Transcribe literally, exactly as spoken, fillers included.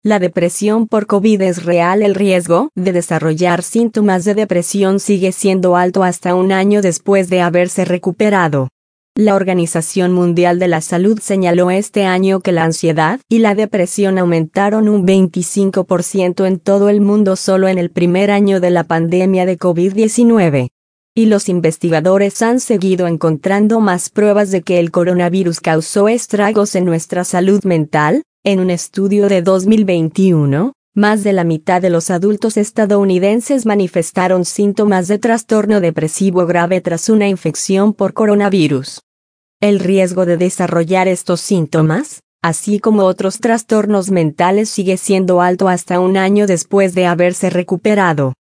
La depresión por COVID es real. El riesgo de desarrollar síntomas de depresión sigue siendo alto hasta un año después de haberse recuperado. La Organización Mundial de la Salud señaló este año que la ansiedad y la depresión aumentaron un veinticinco por ciento en todo el mundo solo en el primer año de la pandemia de COVID diecinueve. Y los investigadores han seguido encontrando más pruebas de que el coronavirus causó estragos en nuestra salud mental. En un estudio de dos mil veintiuno, más de la mitad de los adultos estadounidenses manifestaron síntomas de trastorno depresivo grave tras una infección por coronavirus. El riesgo de desarrollar estos síntomas, así como otros trastornos mentales, sigue siendo alto hasta un año después de haberse recuperado.